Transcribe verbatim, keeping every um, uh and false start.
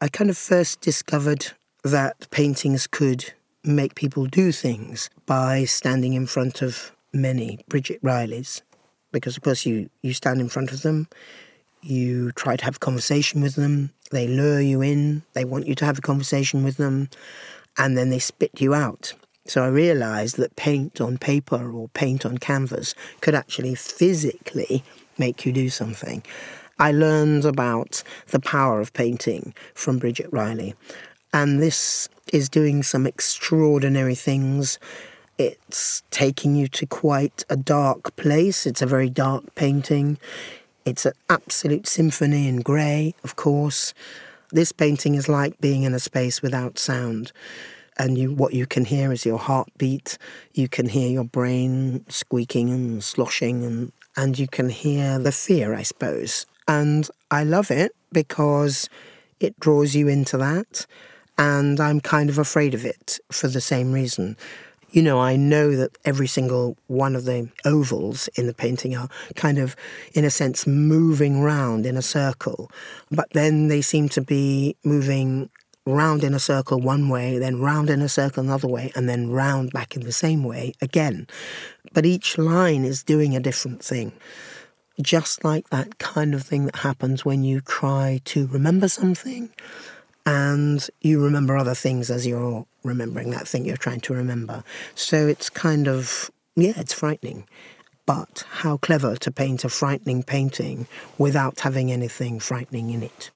I kind of first discovered that paintings could make people do things by standing in front of many Bridget Rileys. Because, of course, you, you stand in front of them, you try to have a conversation with them, they lure you in, they want you to have a conversation with them, and then they spit you out. So I realised that paint on paper or paint on canvas could actually physically make you do something. I learned about the power of painting from Bridget Riley, and this is doing some extraordinary things. It's taking you to quite a dark place. It's a very dark painting. It's an absolute symphony in grey, of course. This painting is like being in a space without sound. And you, what you can hear is your heartbeat. You can hear your brain squeaking and sloshing, and, and you can hear the fear, I suppose. And I love it because it draws you into that, and I'm kind of afraid of it for the same reason. You know, I know that every single one of the ovals in the painting are kind of, in a sense, moving round in a circle, but then they seem to be moving round in a circle one way, then round in a circle another way, and then round back in the same way again. But each line is doing a different thing. Just like that kind of thing that happens when you try to remember something and you remember other things as you're remembering that thing you're trying to remember. So it's kind of, yeah, it's frightening. But how clever to paint a frightening painting without having anything frightening in it.